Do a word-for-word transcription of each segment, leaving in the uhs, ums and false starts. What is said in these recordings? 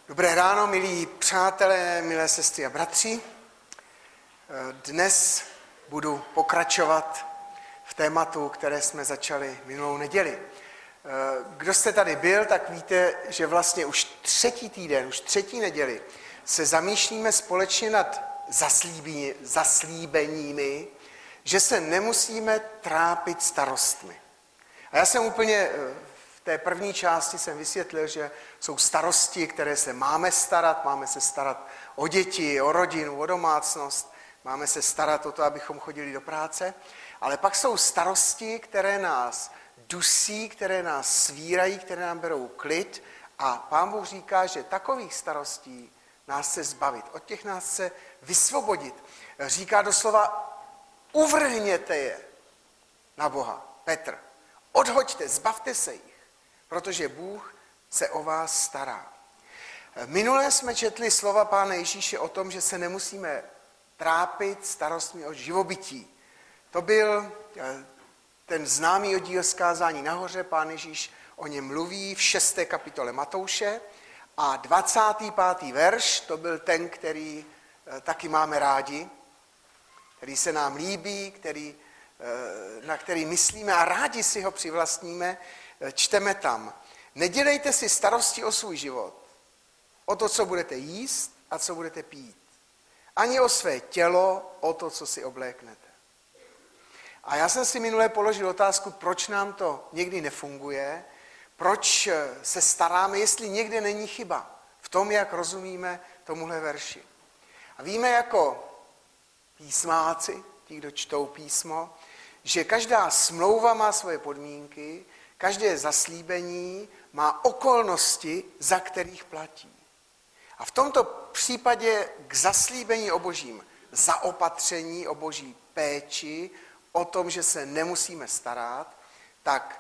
Dobré ráno, milí přátelé, milé sestry a bratři. Dnes budu pokračovat v tématu, které jsme začali minulou neděli. Kdo jste tady byl, tak víte, že vlastně už třetí týden, už třetí neděli se zamýšlíme společně nad zaslíbení, zaslíbeními, že se nemusíme trápit starostmi. A já jsem úplně v té první části jsem vysvětlil, že jsou starosti, které se máme starat, máme se starat o děti, o rodinu, o domácnost, máme se starat o to, abychom chodili do práce, ale pak jsou starosti, které nás dusí, které nás svírají, které nám berou klid a Pán Bůh říká, že takových starostí nás chce zbavit, od těch nás chce vysvobodit. Říká doslova, uvrhněte je na Boha, Petr. Odhoďte, zbavte se jich, protože Bůh se o vás stará. Minule jsme četli slova Pána Ježíše o tom, že se nemusíme trápit starostmi o živobytí. To byl ten známý oddíl zkázání nahoře, Pán Ježíš o něm mluví v šesté kapitole Matouše a dvacátý pátý verš, to byl ten, který taky máme rádi, který se nám líbí, který na který myslíme a rádi si ho přivlastníme, čteme tam. Nedělejte si starosti o svůj život, o to, co budete jíst a co budete pít. Ani o své tělo, o to, co si obléknete. A já jsem si minule položil otázku, proč nám to někdy nefunguje, proč se staráme, jestli někde není chyba v tom, jak rozumíme tomuhle verši. A víme jako písmáci, ti, kdo čtou písmo, že každá smlouva má svoje podmínky, každé zaslíbení má okolnosti, za kterých platí. A v tomto případě k zaslíbení o božím zaopatření, o boží péči, o tom, že se nemusíme starat, tak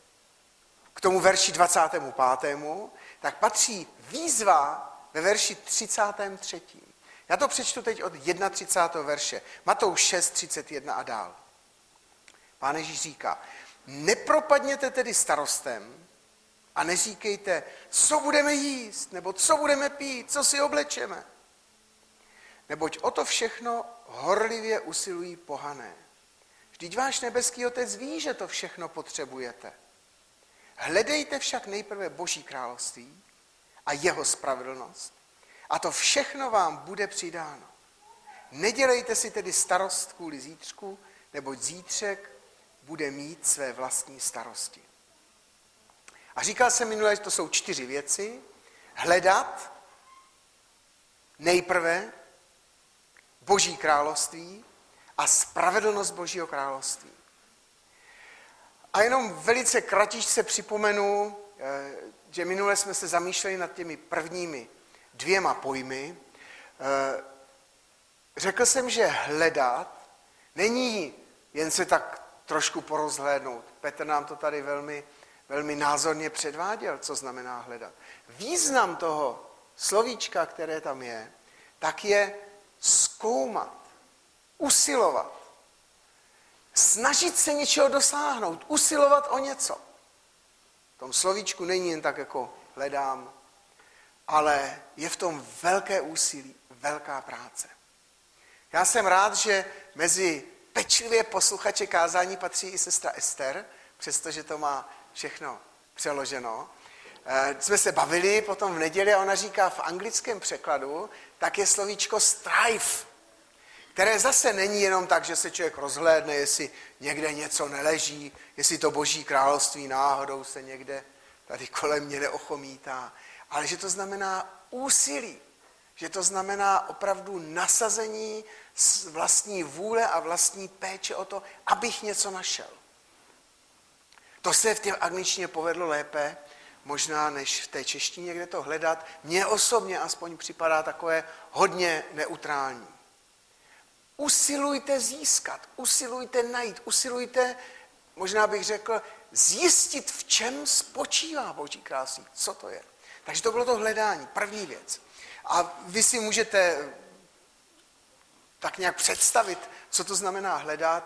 k tomu verši dvacátému pátému, tak patří výzva ve verši třicátém třetím. Já to přečtu teď od třicátého prvního verše. Matouš šest třicet jedna a dál. Pán Ježíš říká, nepropadněte tedy starostem a neříkejte, co budeme jíst, nebo co budeme pít, co si oblečeme. Neboť o to všechno horlivě usilují pohané. Vždyť váš nebeský Otec ví, že to všechno potřebujete. Hledejte však nejprve Boží království a jeho spravedlnost. A to všechno vám bude přidáno. Nedělejte si tedy starost kvůli zítřku, neboť zítřek bude mít své vlastní starosti. A říkal jsem minule, že to jsou čtyři věci. Hledat nejprve Boží království a spravedlnost Božího království. A jenom velice kratičce připomenu, že minule jsme se zamýšleli nad těmi prvními dvěma pojmy. Řekl jsem, že hledat není jen se tak trošku porozhlédnout. Petr nám to tady velmi, velmi názorně předváděl, co znamená hledat. Význam toho slovíčka, které tam je, tak je zkoumat, usilovat, snažit se něčeho dosáhnout, usilovat o něco. V tom slovíčku není jen tak jako hledám, ale je v tom velké úsilí, velká práce. Já jsem rád, že mezi pečlivě posluchače kázání patří i sestra Ester, přestože to má všechno přeloženo. E, jsme se bavili potom v neděli a ona říká v anglickém překladu, tak je slovíčko strive, které zase není jenom tak, že se člověk rozhlédne, jestli někde něco neleží, jestli to Boží království náhodou se někde tady kolem mě neochomítá, ale že to znamená úsilí, že to znamená opravdu nasazení vlastní vůle a vlastní péče o to, abych něco našel. To se v té angličtině povedlo lépe, možná než v té češtině, kde to hledat. Mně osobně aspoň připadá takové hodně neutrální. Usilujte získat, usilujte najít, usilujte, možná bych řekl, zjistit, v čem spočívá Boží království. Co to je? Takže to bylo to hledání, první věc. A vy si můžete tak nějak představit, co to znamená hledat.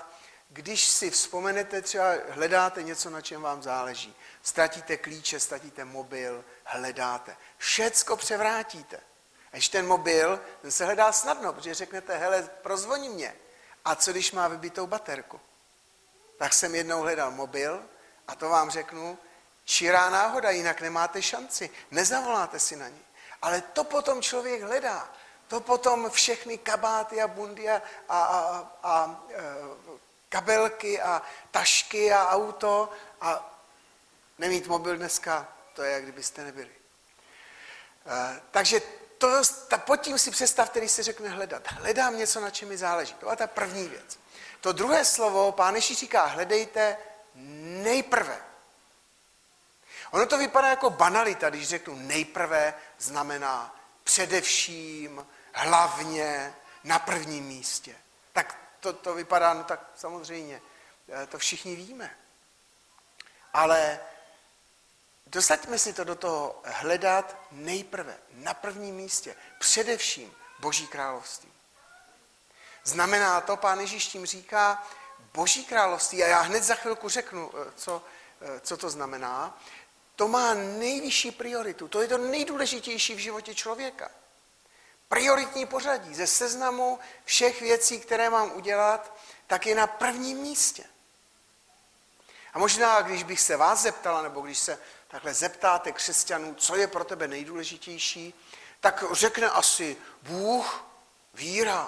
když si vzpomenete, třeba hledáte něco, na čem vám záleží. Ztratíte klíče, ztratíte mobil, hledáte. Všecko převrátíte. A když ten mobil, ten se hledá snadno, protože řeknete, hele, prozvoní mě. A co když má vybitou baterku? Tak jsem jednou hledal mobil a to vám řeknu, čirá náhoda, jinak nemáte šanci. Nezavoláte si na ní. Ale to potom člověk hledá. To potom všechny kabáty a bundy a, a, a, a kabelky a tašky a auto a nemít mobil dneska, to je, jak kdybyste nebyli. E, takže to, ta, pod tím si představte, když se řekne hledat. Hledám něco, na čem mi záleží. To je ta první věc. To druhé slovo, Pán Ježíš říká, hledejte nejprve. Ono to vypadá jako banalita, když řeknu nejprve, znamená především, hlavně, na prvním místě. Tak to, to vypadá, no tak samozřejmě, to všichni víme. Ale dosaďme si to do toho hledat nejprve, na prvním místě, především Boží království. Znamená to, Pán Ježíš tím říká, Boží království, a já hned za chvilku řeknu, co, co to znamená, to má nejvyšší prioritu, to je to nejdůležitější v životě člověka. Prioritní pořadí ze seznamu všech věcí, které mám udělat, tak je na prvním místě. A možná, když bych se vás zeptala, nebo když se takhle zeptáte křesťanů, co je pro tebe nejdůležitější, tak řekne asi Bůh, víra.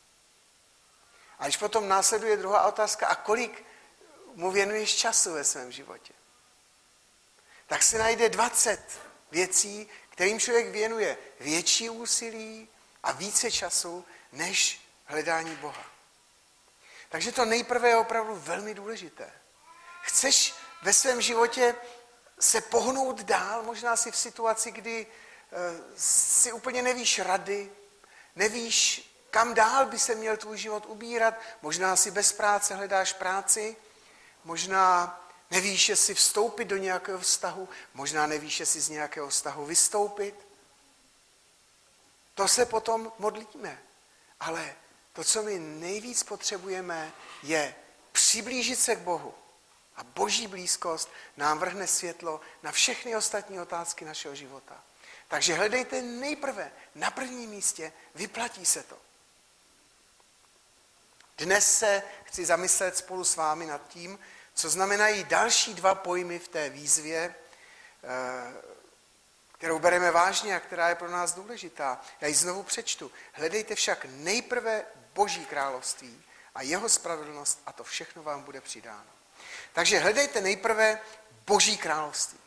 A když potom následuje druhá otázka, a kolik mu věnuješ času ve svém životě? Tak se najde dvacet věcí, kterým člověk věnuje větší úsilí a více času, než hledání Boha. Takže to nejprve je opravdu velmi důležité. Chceš ve svém životě se pohnout dál, možná si v situaci, kdy si úplně nevíš rady, nevíš, kam dál by se měl tvůj život ubírat, možná si bez práce hledáš práci, možná nevíš, jestli vstoupit do nějakého vztahu, možná nevíš, jestli z nějakého vztahu vystoupit. To se potom modlíme. Ale to, co my nejvíc potřebujeme, je přiblížit se k Bohu. A Boží blízkost nám vrhne světlo na všechny ostatní otázky našeho života. Takže hledejte nejprve na prvním místě, vyplatí se to. Dnes se chci zamyslet spolu s vámi nad tím, co znamenají další dva pojmy v té výzvě, kterou bereme vážně a která je pro nás důležitá. Já ji znovu přečtu. Hledejte však nejprve Boží království a jeho spravedlnost a to všechno vám bude přidáno. Takže hledejte nejprve Boží království.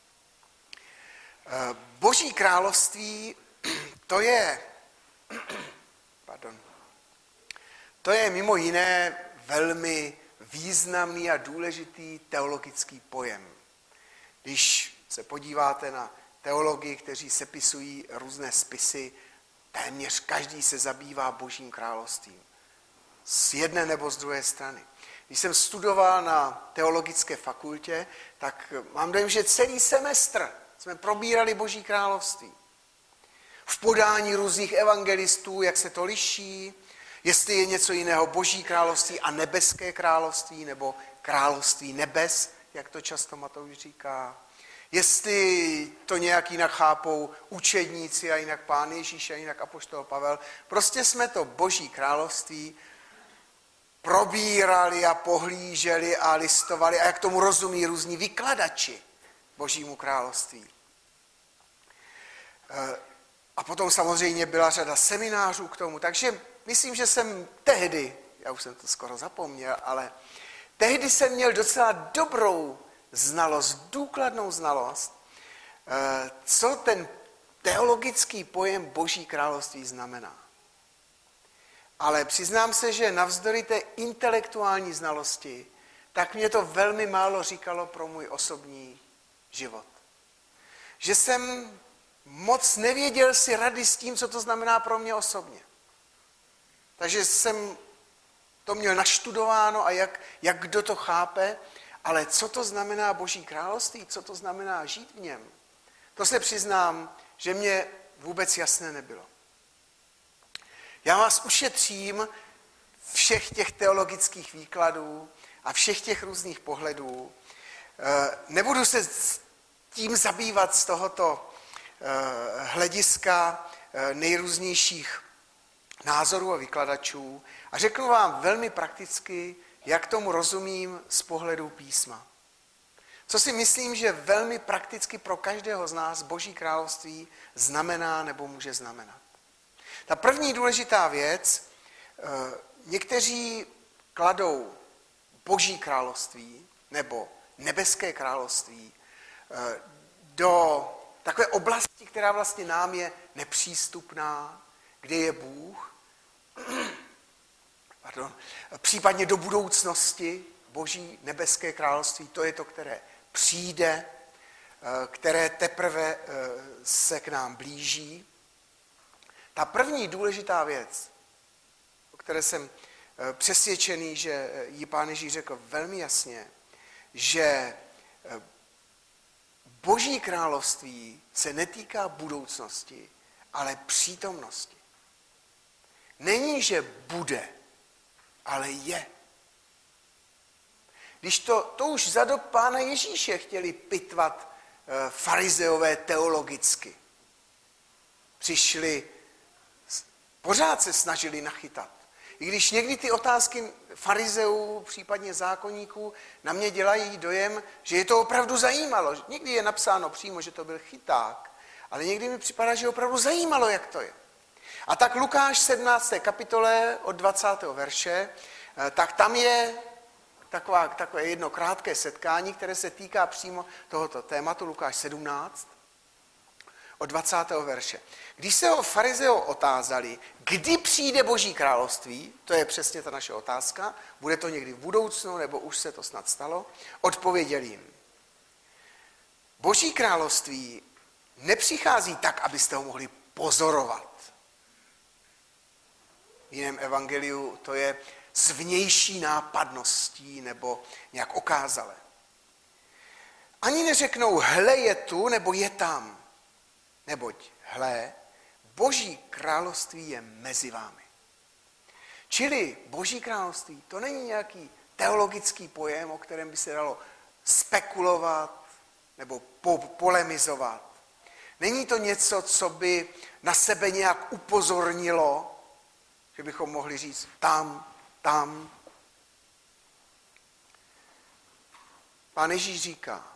Boží království, to je, pardon, to je mimo jiné velmi významný a důležitý teologický pojem. Když se podíváte na teologii, kteří sepisují různé spisy, téměř každý se zabývá Božím královstvím. Z jedné nebo z druhé strany. Když jsem studoval na teologické fakultě, tak mám dojem, že celý semestr jsme probírali Boží království. V podání různých evangelistů, jak se to liší, jestli je něco jiného Boží království a nebeské království, nebo království nebes, jak to často Matouš říká. Jestli to nějak jinak chápou učedníci a jinak Pán Ježíš a jinak apoštol Pavel. Prostě jsme to Boží království probírali a pohlíželi a listovali a jak tomu rozumí různí vykladači Božímu království. A potom samozřejmě byla řada seminářů k tomu, takže myslím, že jsem tehdy, já už jsem to skoro zapomněl, ale tehdy jsem měl docela dobrou znalost, důkladnou znalost, co ten teologický pojem Boží království znamená. Ale přiznám se, že navzdory té intelektuální znalosti, tak mě to velmi málo říkalo pro můj osobní život. Že jsem moc nevěděl si rady s tím, co to znamená pro mě osobně. Takže jsem to měl naštudováno a jak, jak kdo to chápe, ale co to znamená Boží království, co to znamená žít v něm, to se přiznám, že mě vůbec jasné nebylo. Já vás ušetřím všech těch teologických výkladů a všech těch různých pohledů. Nebudu se tím zabývat z tohoto hlediska nejrůznějších názorů a vykladačů a řeknu vám velmi prakticky, jak tomu rozumím z pohledu písma. Co si myslím, že velmi prakticky pro každého z nás Boží království znamená nebo může znamenat. Ta první důležitá věc, někteří kladou Boží království nebo nebeské království do takové oblasti, která vlastně nám je nepřístupná, kde je Bůh, pardon, případně do budoucnosti Boží nebeské království, to je to, které přijde, které teprve se k nám blíží. Ta první důležitá věc, o které jsem přesvědčený, že ji Pán Ježíš řekl velmi jasně, že Boží království se netýká budoucnosti, ale přítomnosti. Není, že bude, ale je. Když to, to už za dob Pána Ježíše chtěli pitvat e, farizeové teologicky. Přišli, pořád se snažili nachytat. I když někdy ty otázky farizeů, případně zákonníků, na mě dělají dojem, že je to opravdu zajímalo. Někdy je napsáno přímo, že to byl chyták, ale někdy mi připadá, že opravdu zajímalo, jak to je. A tak Lukáš sedmnácté kapitole od dvacátého verše, tak tam je taková, takové jedno krátké setkání, které se týká přímo tohoto tématu, Lukáš sedmnáct, od dvacátého verše. Když se ho farizeo otázali, kdy přijde Boží království, to je přesně ta naše otázka, bude to někdy v budoucnu, nebo už se to snad stalo, odpověděl jim. Boží království nepřichází tak, abyste ho mohli pozorovat. V jiném evangeliu to je s vnější nápadností nebo nějak okázale. Ani neřeknou, hle je tu, nebo je tam. Neboť, hle, Boží království je mezi vámi. Čili Boží království, to není nějaký teologický pojem, o kterém by se dalo spekulovat nebo po- polemizovat. Není to něco, co by na sebe nějak upozornilo, že bychom mohli říct tam, tam. Pán Ježíš říká,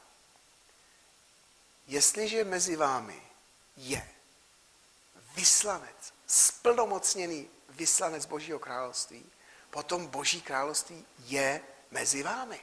jestliže mezi vámi je vyslanec, splnomocněný vyslanec Božího království, potom Boží království je mezi vámi.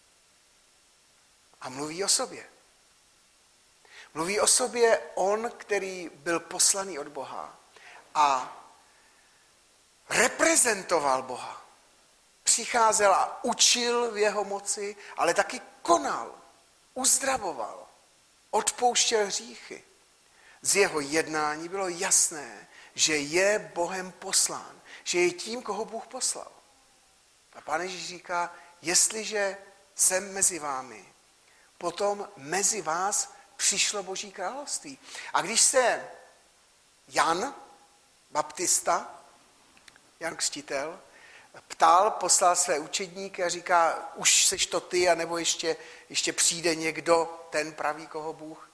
A mluví o sobě. Mluví o sobě on, který byl poslaný od Boha a reprezentoval Boha. Přicházel a učil v jeho moci, ale taky konal, uzdravoval, odpouštěl hříchy. Z jeho jednání bylo jasné, že je Bohem poslán, že je tím, koho Bůh poslal. A Pán Ježíš říká, jestliže jsem mezi vámi, potom mezi vás přišlo Boží království. A když se Jan Baptista, Jan Křtitel, ptal, poslal své učedníky a říká, už seš to ty, anebo ještě, ještě přijde někdo, ten pravý, koho Bůh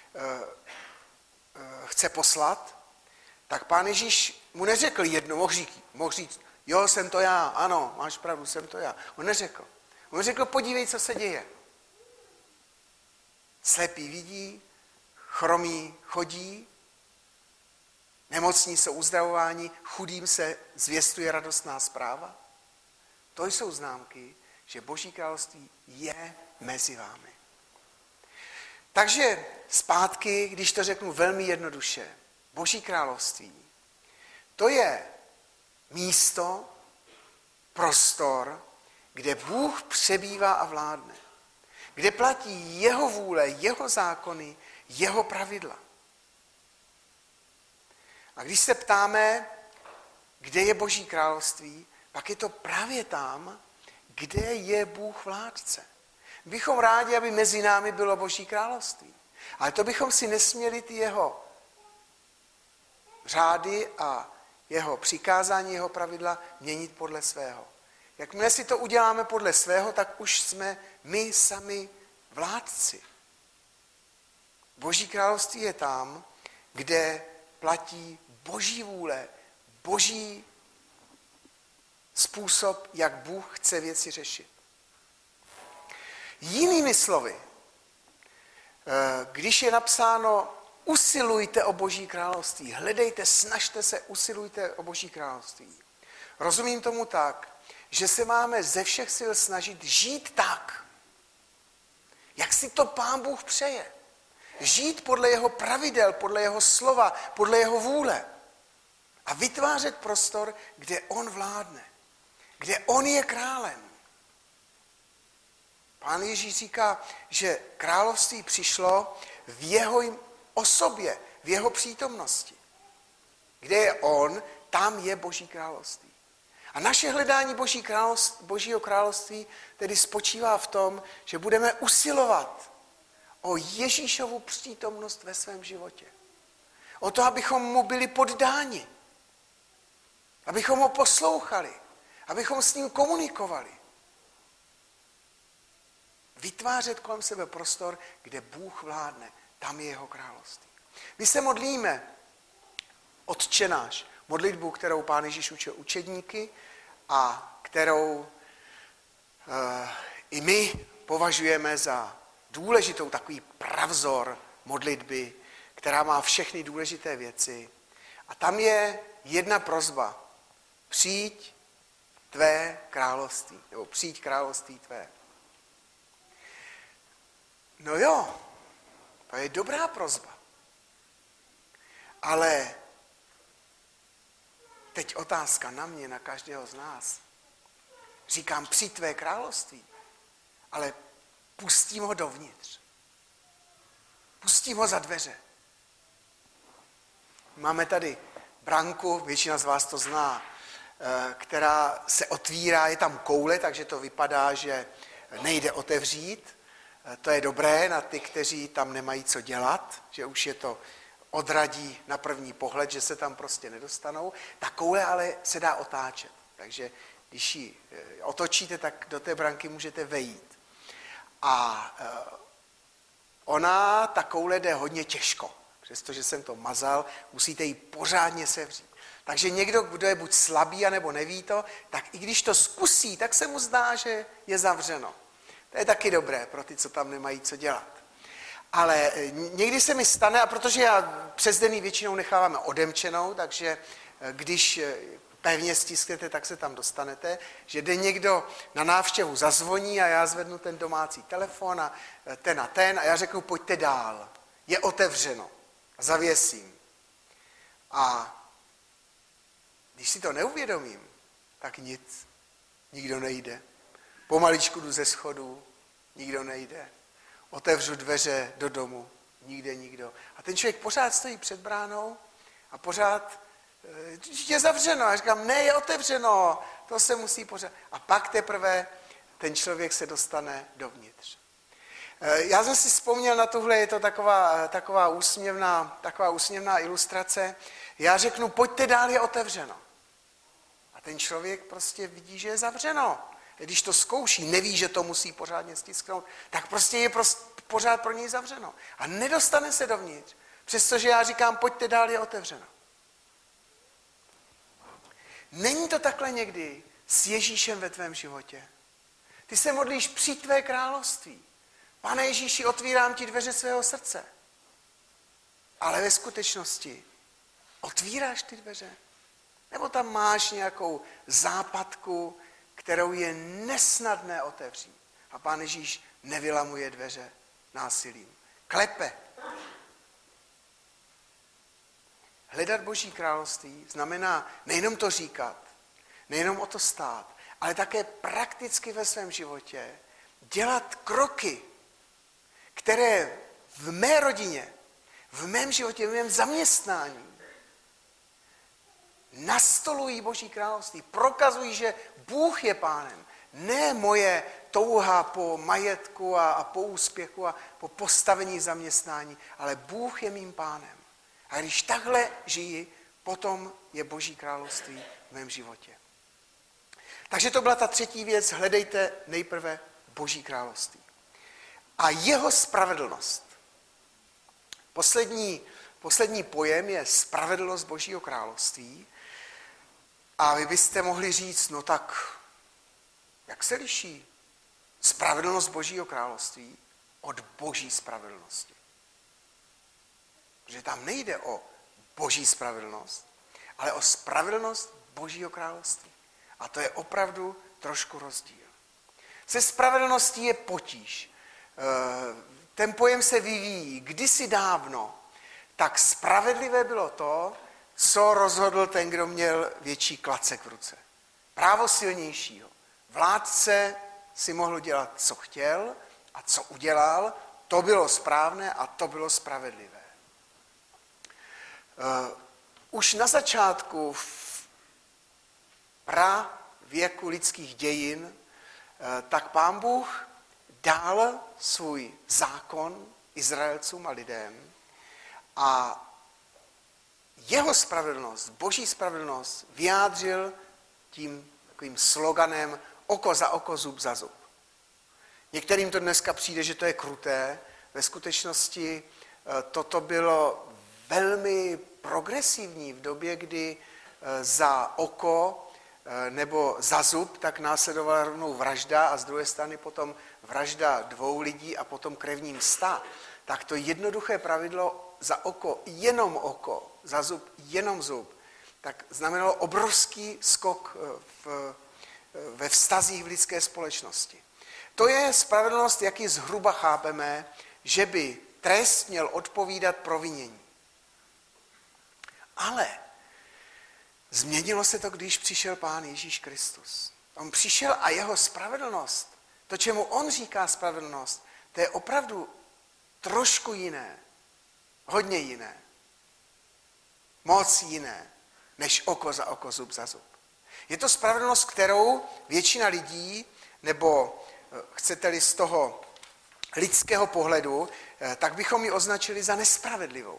chce poslat, tak Pán Ježíš mu neřekl jedno, mohl říct, mohl říct, jo, jsem to já, ano, máš pravdu, jsem to já. On neřekl. On řekl, podívej, co se děje. Slepí vidí, chromí chodí, nemocní jsou uzdravováni, chudým se zvěstuje radostná zpráva. To jsou známky, že Boží království je mezi vámi. Takže zpátky, když to řeknu velmi jednoduše, Boží království, to je místo, prostor, kde Bůh přebývá a vládne. Kde platí jeho vůle, jeho zákony, jeho pravidla. A když se ptáme, kde je Boží království, pak je to právě tam, kde je Bůh vládce. Bychom rádi, aby mezi námi bylo Boží království. Ale to bychom si nesměli ty jeho řády a jeho přikázání, jeho pravidla měnit podle svého. Jakmile si to uděláme podle svého, tak už jsme my sami vládci. Boží království je tam, kde platí Boží vůle, Boží způsob, jak Bůh chce věci řešit. Jinými slovy, když je napsáno usilujte o Boží království, hledejte, snažte se, usilujte o Boží království. Rozumím tomu tak, že se máme ze všech sil snažit žít tak, jak si to Pán Bůh přeje. Žít podle jeho pravidel, podle jeho slova, podle jeho vůle. A vytvářet prostor, kde on vládne. Kde on je králem. Pán Ježíš říká, že království přišlo v jeho osobě, v jeho přítomnosti. Kde je on, tam je Boží království. A naše hledání Boží království, Božího království tedy spočívá v tom, že budeme usilovat o Ježíšovu přítomnost ve svém životě. O to, abychom mu byli poddáni. Abychom ho poslouchali. Abychom s ním komunikovali. Vytvářet kolem sebe prostor, kde Bůh vládne. Tam je jeho království. My se modlíme Otče náš, modlitbu, kterou Pán Ježíš učil učedníky a kterou uh, i my považujeme za důležitou, takový pravzor modlitby, která má všechny důležité věci. A tam je jedna prosba. Přijď tvé království, nebo přijď království tvé. No jo, to je dobrá prosba. Ale teď otázka na mě, na každého z nás. Říkám, přijď tvé království, ale pustím ho dovnitř. Pustím ho za dveře. Máme tady branku, většina z vás to zná, která se otvírá, je tam koule, takže to vypadá, že nejde otevřít. To je dobré na ty, kteří tam nemají co dělat, že už je to odradí na první pohled, že se tam prostě nedostanou. Ta koule ale se dá otáčet, takže když ji otočíte, tak do té branky můžete vejít. A ona, ta koule jde hodně těžko, přestože jsem to mazal, musíte ji pořádně sevřít. Takže někdo, kdo je buď slabý, anebo neví to, tak i když to zkusí, tak se mu zdá, že je zavřeno. To je taky dobré pro ty, co tam nemají co dělat. Ale někdy se mi stane, a protože já přes den většinou necháváme odemčenou, takže když pevně stisknete, tak se tam dostanete, že jde někdo na návštěvu zazvoní a já zvednu ten domácí telefon a ten a ten a já řeknu, pojďte dál. Je otevřeno. Zavěsím. A když si to neuvědomím, tak nic. Nikdo nejde. Pomaličku jdu ze schodů, nikdo nejde. Otevřu dveře do domu, nikde nikdo. A ten člověk pořád stojí před bránou a pořád je zavřeno. A říkám, ne, je otevřeno, to se musí pořád. A pak teprve ten člověk se dostane dovnitř. Já jsem si vzpomněl na tuhle, je to taková, taková, úsměvná, taková úsměvná ilustrace. Já řeknu, pojďte dál, je otevřeno. A ten člověk prostě vidí, že je zavřeno. Když to zkouší, neví, že to musí pořádně stisknout, tak prostě je prostě pořád pro něj zavřeno. A nedostane se dovnitř. Přestože já říkám, pojďte dál, je otevřeno. Není to takhle někdy s Ježíšem ve tvém životě? Ty se modlíš, přijď tvé království. Pane Ježíši, otvírám ti dveře svého srdce. Ale ve skutečnosti otvíráš ty dveře? Nebo tam máš nějakou západku, kterou je nesnadné otevřít? A Pán Ježíš nevylamuje dveře násilím. Klepe. Hledat Boží království znamená nejenom to říkat, nejenom o to stát, ale také prakticky ve svém životě dělat kroky, které v mé rodině, v mém životě, v mém zaměstnání nastolují Boží království, prokazují, že Bůh je pánem. Ne moje touha po majetku a, a po úspěchu a po postavení zaměstnání, ale Bůh je mým pánem. A když takhle žiji, potom je Boží království v mém životě. Takže to byla ta třetí věc, hledejte nejprve Boží království. A jeho spravedlnost. Poslední, poslední pojem je spravedlnost Božího království. A vy byste mohli říct, no tak, jak se liší spravedlnost Božího království od Boží spravedlnosti? Protože tam nejde o Boží spravedlnost, ale o spravedlnost Božího království. A to je opravdu trošku rozdíl. Se spravedlností je potíž. Ten pojem se vyvíjí. Kdysi dávno, tak spravedlivé bylo to, co rozhodl ten, kdo měl větší klacek v ruce. Právo silnějšího. Vládce si mohl dělat, co chtěl a co udělal, to bylo správné a to bylo spravedlivé. Už na začátku v pravěku lidských dějin, tak Pán Bůh dal svůj zákon Izraelcům a lidem a jeho spravedlnost, Boží spravedlnost vyjádřil tím takovým sloganem oko za oko, zub za zub. Některým to dneska přijde, že to je kruté. Ve skutečnosti toto bylo velmi progresivní v době, kdy za oko nebo za zub tak následovala rovnou vražda a z druhé strany potom vražda dvou lidí a potom krevní msta. Tak to jednoduché pravidlo za oko jenom oko, za zub jenom zub, tak znamenalo obrovský skok v, ve vztazích v lidské společnosti. To je spravedlnost, jak ji zhruba chápeme, že by trest měl odpovídat provinění. Ale změnilo se to, když přišel Pán Ježíš Kristus. On přišel a jeho spravedlnost, to, čemu on říká spravedlnost, to je opravdu trošku jiné, hodně jiné, moc jiné, než oko za oko, zub za zub. Je to spravedlnost, kterou většina lidí, nebo chcete-li z toho lidského pohledu, tak bychom ji označili za nespravedlivou.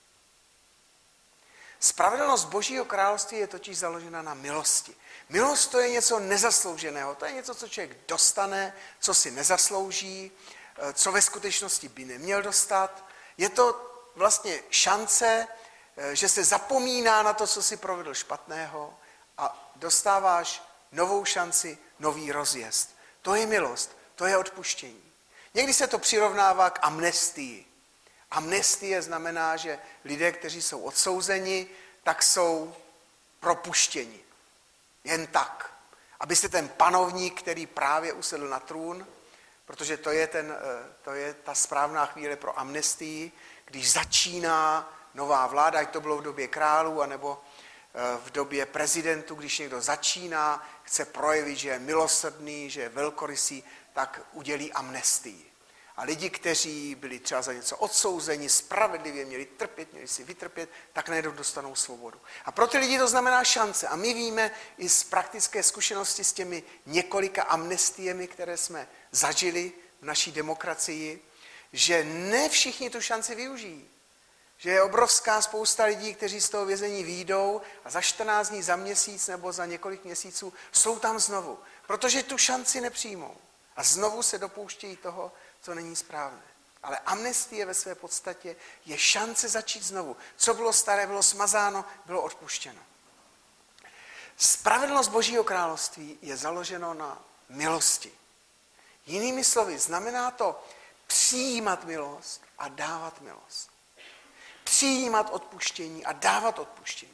Spravedlnost Božího království je totiž založena na milosti. Milost to je něco nezaslouženého, to je něco, co člověk dostane, co si nezaslouží, co ve skutečnosti by neměl dostat. Je to vlastně šance, že se zapomíná na to, co si provedl špatného a dostáváš novou šanci, nový rozjezd. To je milost, to je odpuštění. Někdy se to přirovnává k amnestii. Amnestie znamená, že lidé, kteří jsou odsouzeni, tak jsou propuštěni. Jen tak. Aby se ten panovník, který právě usedl na trůn, protože to je, ten, to je ta správná chvíle pro amnestii, když začíná nová vláda, ať to bylo v době králů, anebo v době prezidentů, když někdo začíná, chce projevit, že je milosrdný, že je velkorysý, tak udělí amnestii. A lidi, kteří byli třeba za něco odsouzeni, spravedlivě měli trpět, měli si vytrpět, tak najednou dostanou svobodu. A pro ty lidi to znamená šance. A my víme i z praktické zkušenosti s těmi několika amnestiemi, které jsme zažili v naší demokracii, že ne všichni tu šanci využijí. Že je obrovská spousta lidí, kteří z toho vězení vyjdou a za čtrnáct dní, za měsíc nebo za několik měsíců jsou tam znovu. Protože tu šanci nepřijmou. A znovu se dopouštějí toho, co není správné. Ale amnestie ve své podstatě je šance začít znovu. Co bylo staré, bylo smazáno, bylo odpuštěno. Spravedlnost Božího království je založeno na milosti. Jinými slovy, znamená to přijímat milost a dávat milost. Přijímat odpuštění a dávat odpuštění.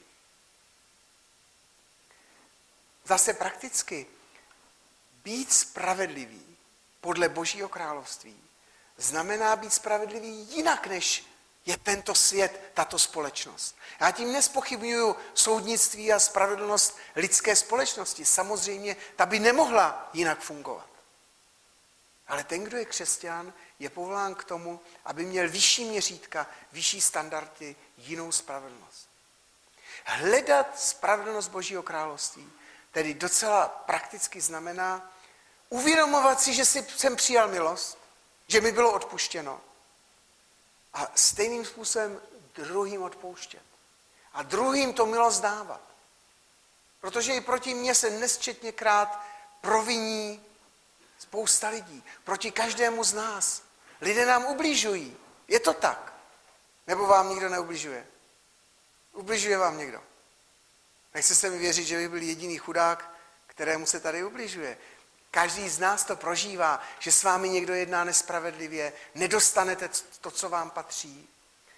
Zase prakticky být spravedlivý podle Božího království znamená být spravedlivý jinak, než je tento svět, tato společnost. Já tím nespochybňuju soudnictví a spravedlnost lidské společnosti. Samozřejmě, ta by nemohla jinak fungovat. Ale ten, kdo je křesťan, je povolán k tomu, aby měl vyšší měřítka, vyšší standardy, jinou spravedlnost. Hledat spravedlnost Božího království tedy docela prakticky znamená uvědomovat si, že jsem přijal milost, že mi bylo odpuštěno a stejným způsobem druhým odpouštět. a druhým to milost dávat. Protože i proti mně se nesčetněkrát proviní spousta lidí. Proti každému z nás. Lidé nám ubližují. Je to tak? Nebo vám nikdo neubližuje? Ubližuje vám někdo? Nechce se mi věřit, že by byl jediný chudák, kterému se tady ubližuje. Každý z nás to prožívá, že s vámi někdo jedná nespravedlivě, nedostanete to, co vám patří.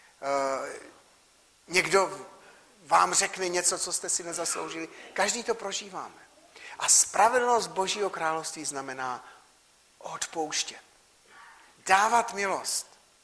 Někdo vám řekne něco, co jste si nezasloužili. Každý to prožíváme. A spravedlnost Božího království znamená odpouštět. Dávat milost.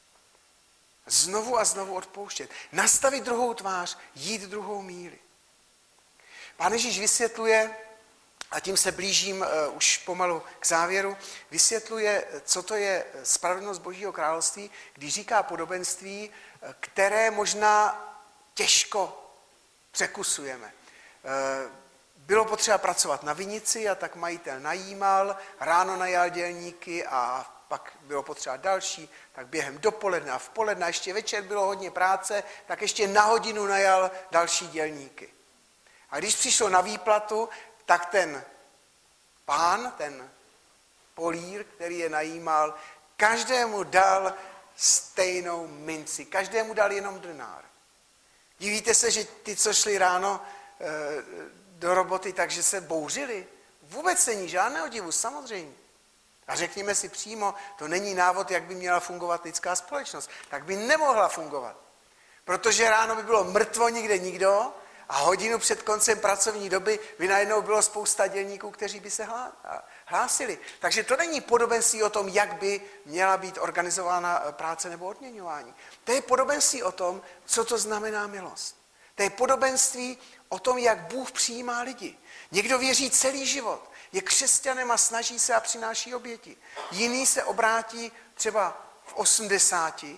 Znovu a znovu odpouštět. Nastavit druhou tvář, jít druhou míli. Pán Ježíš vysvětluje, a tím se blížím uh, už pomalu k závěru, vysvětluje, co to je spravedlnost Božího království, když říká podobenství, které možná těžko překusujeme. Uh, bylo potřeba pracovat na vinici a tak majitel najímal, ráno najal dělníky a pak bylo potřeba další, tak během dopoledne a v poledne, ještě večer bylo hodně práce, tak ještě na hodinu najal další dělníky. A když přišlo na výplatu, tak ten pán, ten polír, který je najímal, každému dal stejnou minci, každému dal jenom denár. Divíte se, že ty, co šli ráno e, do roboty, takže se bouřili? Vůbec není žádného divu, samozřejmě. A řekněme si přímo, to není návod, jak by měla fungovat lidská společnost. Tak by nemohla fungovat. Protože ráno by bylo mrtvo, nikde nikdo, a hodinu před koncem pracovní doby by najednou bylo spousta dělníků, kteří by se hlásili. Takže to není podobenství o tom, jak by měla být organizována práce nebo odměňování. To je podobenství o tom, co to znamená milost. To je podobenství o tom, jak Bůh přijímá lidi. Někdo věří celý život, je křesťanem a snaží se a přináší oběti. Jiný se obrátí třeba v osmdesáti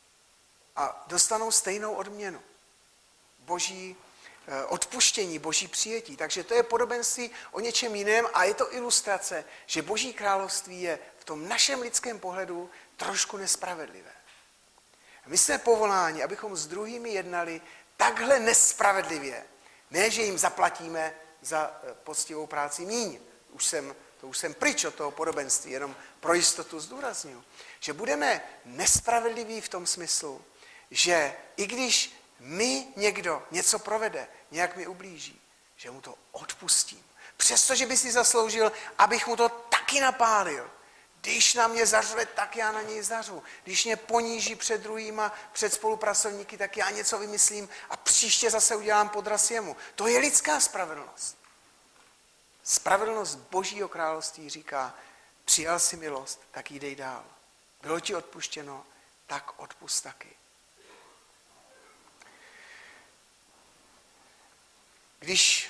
a dostanou stejnou odměnu. Boží odpuštění, Boží přijetí. Takže to je podobenství o něčem jiném a je to ilustrace, že Boží království je v tom našem lidském pohledu trošku nespravedlivé. My jsme povoláni, abychom s druhými jednali takhle nespravedlivě. Ne, že jim zaplatíme za poctivou práci míň. Už jsem, to už jsem pryč od toho podobenství, jenom pro jistotu zdůrazňuji. Že budeme nespravedliví v tom smyslu, že i když mi někdo něco provede, nějak mi ublíží, že mu to odpustím. Přestože by si zasloužil, abych mu to taky napálil. Když na mě zařve, tak já na něj zařvu. Když mě poníží před druhýma, před spolupracovníky, tak já něco vymyslím a příště zase udělám podraz jemu. To je lidská spravedlnost. Spravedlnost Božího království říká, přijal si milost, tak jí dej dál. Bylo ti odpuštěno, tak odpusť taky. Když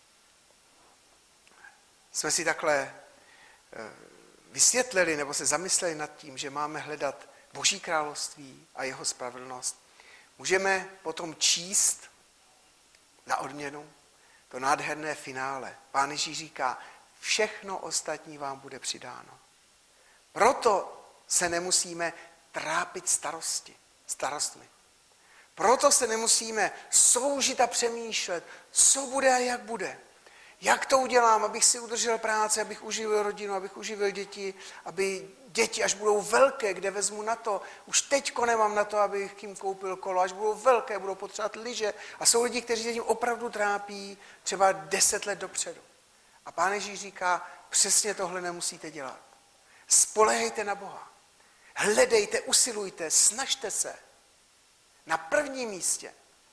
jsme si takhle vysvětlili nebo se zamysleli nad tím, že máme hledat Boží království a jeho spravedlnost, můžeme potom číst na odměnu to nádherné finále. Pán Ježíš říká, všechno ostatní vám bude přidáno. Proto se nemusíme trápit starosti, starostmi. Proto se nemusíme soužit a přemýšlet, co bude a jak bude. Jak to udělám, abych si udržel práci, abych uživil rodinu, abych uživil děti, aby děti, až budou velké, kde vezmu na to. Už teďko nemám na to, abych jim koupil kolo, až budou velké, budou potřebovat lyže. A jsou lidi, kteří se tím opravdu trápí třeba deset let dopředu. A Pán Ježíš říká, přesně tohle nemusíte dělat. Spolehejte na Boha. Hledejte, usilujte, snažte se. Na prvním místě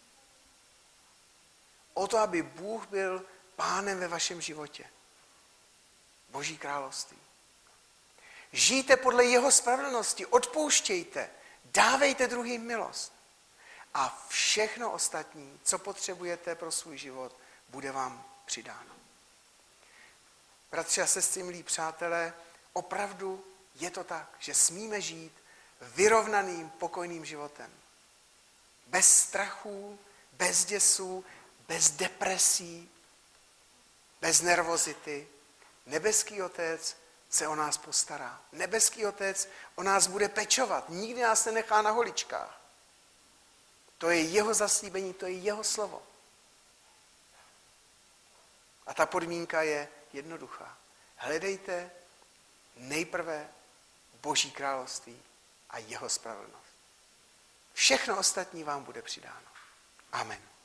o to, aby Bůh byl pánem ve vašem životě. Boží království. Žijte podle jeho spravedlnosti, odpouštějte, dávejte druhým milost. A všechno ostatní, co potřebujete pro svůj život, bude vám přidáno. Bratři a sestry, milí přátelé, opravdu je to tak, že smíme žít vyrovnaným, pokojným životem. Bez strachů, bez děsů, bez depresí, bez nervozity. Nebeský Otec se o nás postará. Nebeský Otec o nás bude pečovat. Nikdy nás nenechá na holičkách. To je jeho zaslíbení, to je jeho slovo. A ta podmínka je jednoduchá. Hledejte nejprve Boží království a jeho spravedlnost. Všechno ostatní vám bude přidáno. Amen.